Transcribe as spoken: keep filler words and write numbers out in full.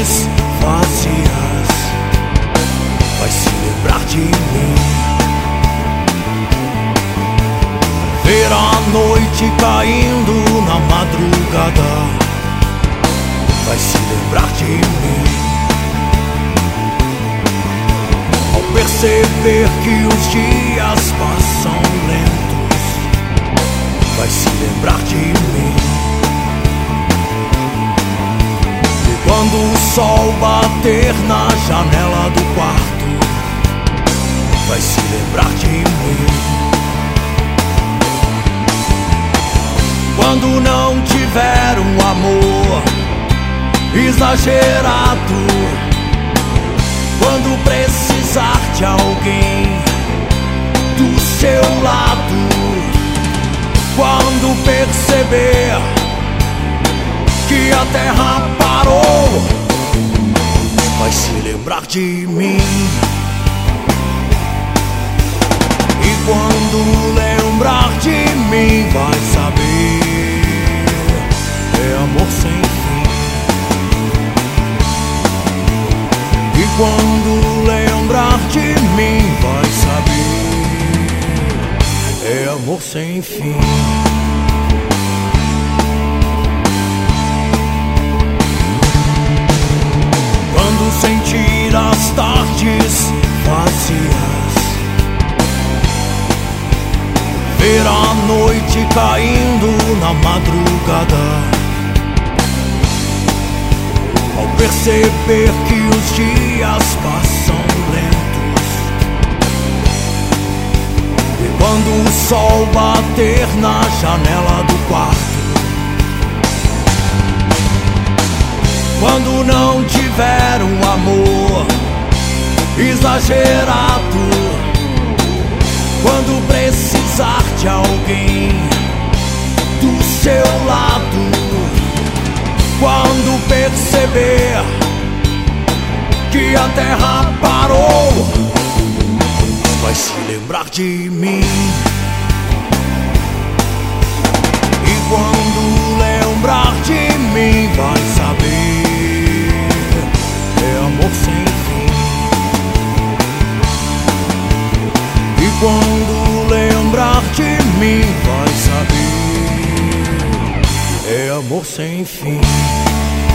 tardes vazias, vai se lembrar de mim. Ver a noite caindo na madrugada, vai se lembrar de mim. Ao perceber que os dias passam lentos, vai se lembrar de mim. E quando o sol bater na janela do quarto, vai se lembrar de mim. Quando não tiver um amor exagerado, quando precisar de alguém do seu lado, quando perceber que a terra parou, vai se lembrar de mim. E quando lembrar de mim, vai saber, é amor sem fim. E quando lembrar de mim, vai saber, é amor sem fim. Quando sentir as tardes vazias, ver a noite caindo na madrugada, ao perceber que os dias passam lentos, e quando o sol bater na janela do quarto, quando não tiver um amor exagerado, quando precisar de alguém do seu lado, quando perceber que a terra parou, vai se lembrar de mim. E quando lembrar de mim, vai saber, é amor sem fim. E quando lembrar de mim, vai saber, é amor sem fim.